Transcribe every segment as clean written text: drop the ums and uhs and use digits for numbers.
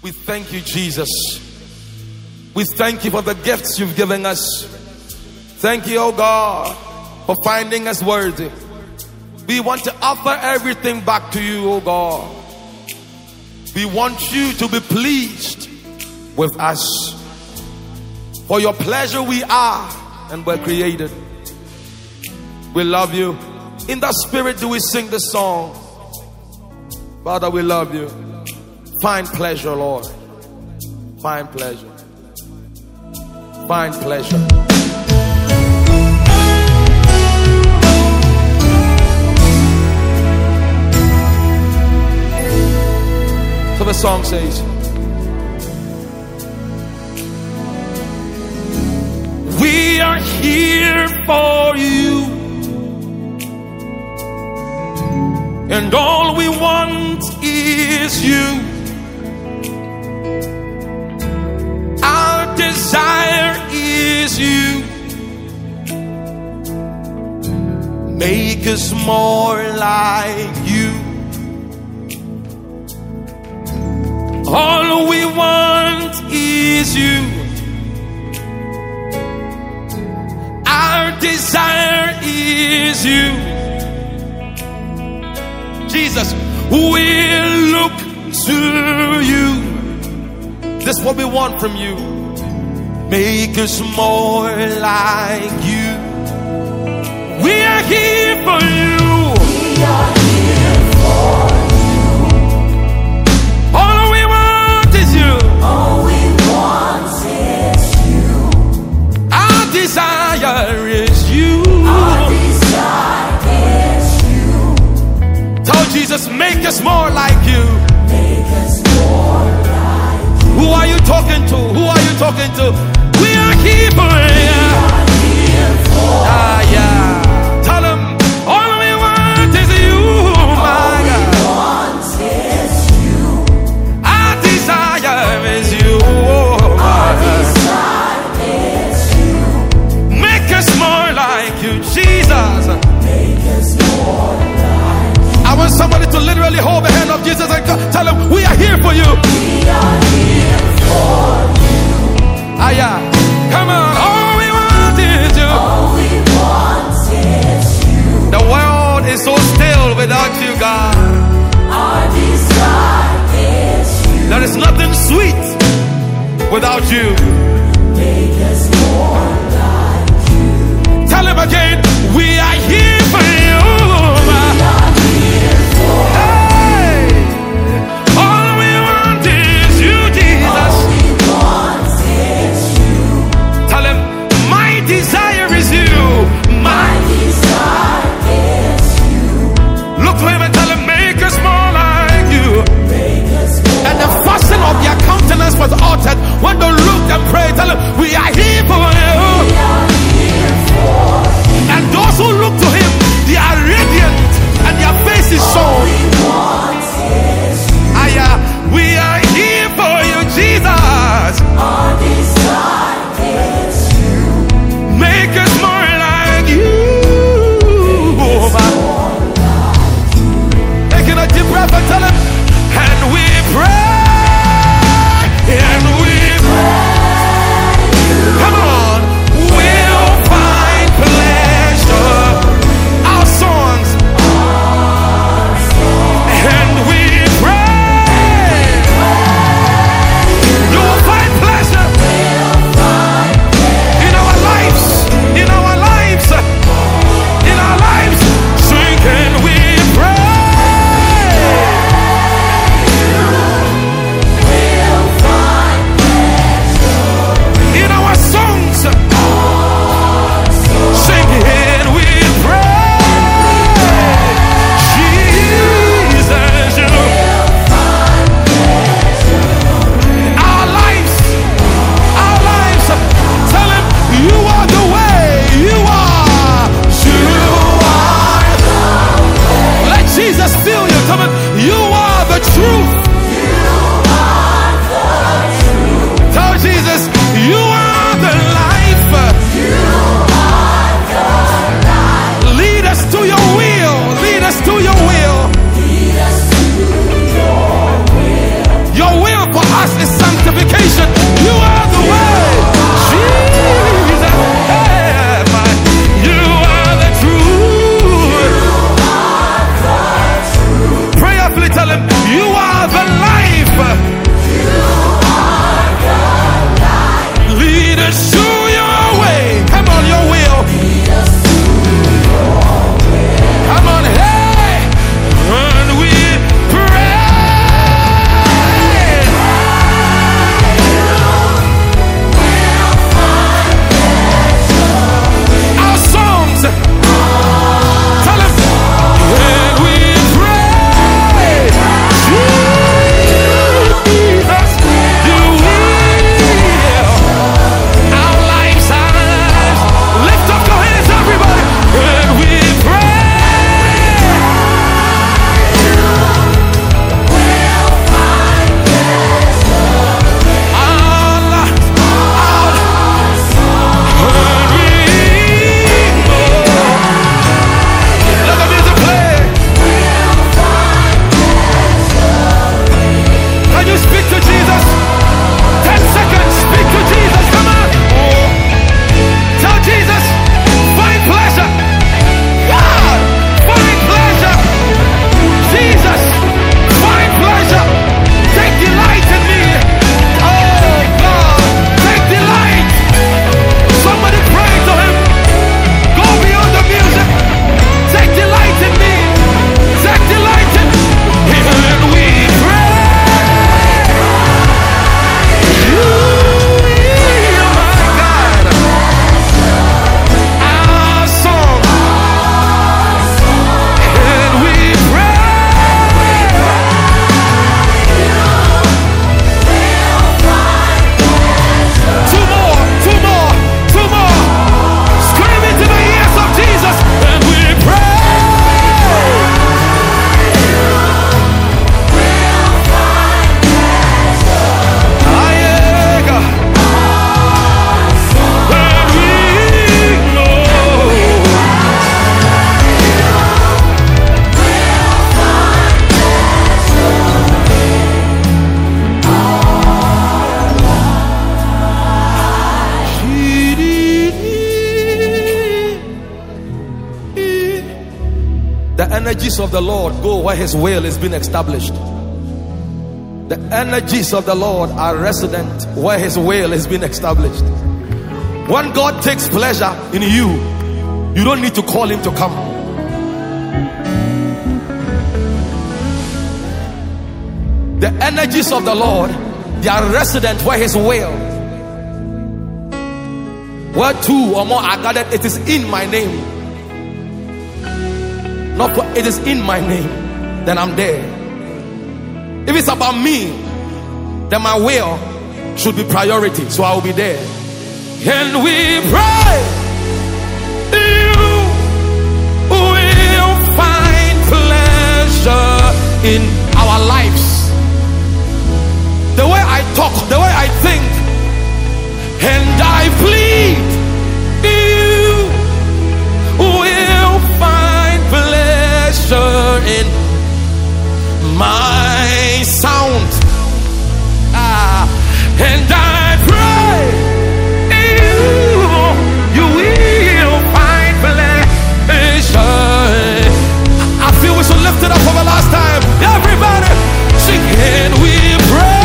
We thank you, Jesus. We thank you for the gifts you've given us. Thank you, oh God, for finding us worthy. We want to offer everything back to you, oh God. We want you to be pleased with us. For your pleasure we are and we're created. We love you. In that spirit do we sing the song. Father, we love you. Find pleasure, Lord. Find pleasure. Find pleasure. So the song says, we are here for you, and all we want is you. Our desire is you. Make us more like you. All we want is you. Our desire is you. Jesus, we look to you. This is what we want from you. Make us more like you. We are here for you. We are here for you. All we want is you. All we want is you. Our desire is you. Our desire is you. Tell Jesus, make us more like you. Make us more like you. Who are you talking to? Who are you talking to? We are here for you. We are here for Yeah. Tell them, all we want is you, my all we God. want is you. Our desire is you. Our desire is you. Make us more like you, Jesus. Make us more like you. I want somebody to literally hold the hand of Jesus and tell him, we are here for you. We are here for you. Yeah. Come on, all we want is you. All we want is you. The world is so still without you, God. Our desire is you. There is nothing sweet without you. Make us more like you. Tell him again, we are here for you. We are here for Hey! All we want is you, Jesus. all we want is you. Tell him, my desire is you. My desire is you. Look to him and tell him, make us more like you. Make us more And the fashion of their countenance was altered when they looked and energies of the Lord go where his will is being established. The energies of the Lord are resident where his will is being established. When God takes pleasure in you, you don't need to call him to come. The energies of the Lord, they are resident where his will. Where two or more are gathered, it is in my name. Not for it is in my name, then I'm there. If it's about me, then my will should be priority, so I will be there. And we pray, you will find pleasure in our lives. The way I talk, the way I think, and I plead, you will find pleasure in my sound. And I pray, you will find pleasure. I feel we should lift it up for the last time. Everybody, sing, and we pray.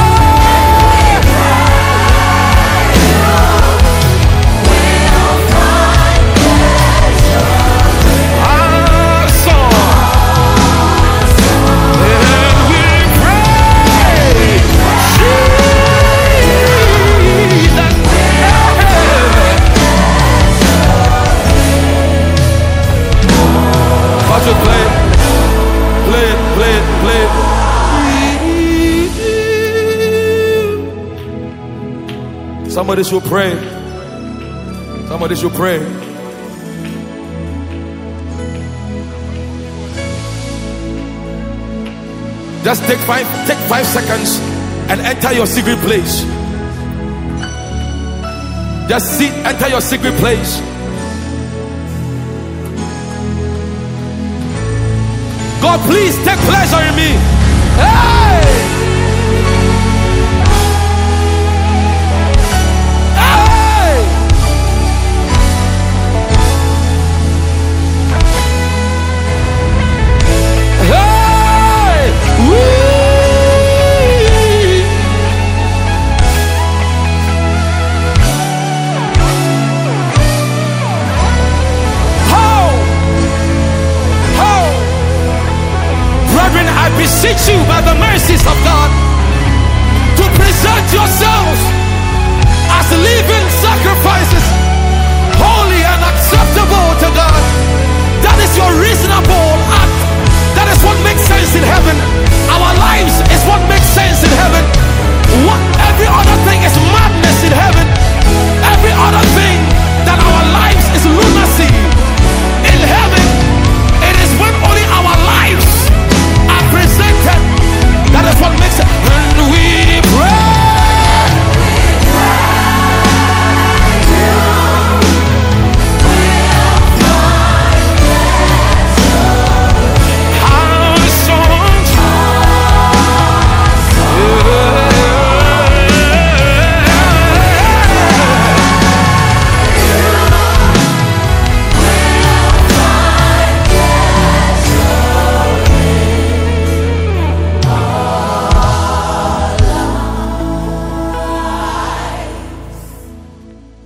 Play. Somebody should pray. Somebody should pray. Just take five seconds and enter your secret place. Just enter your secret place. God, please take pleasure in me. Hey!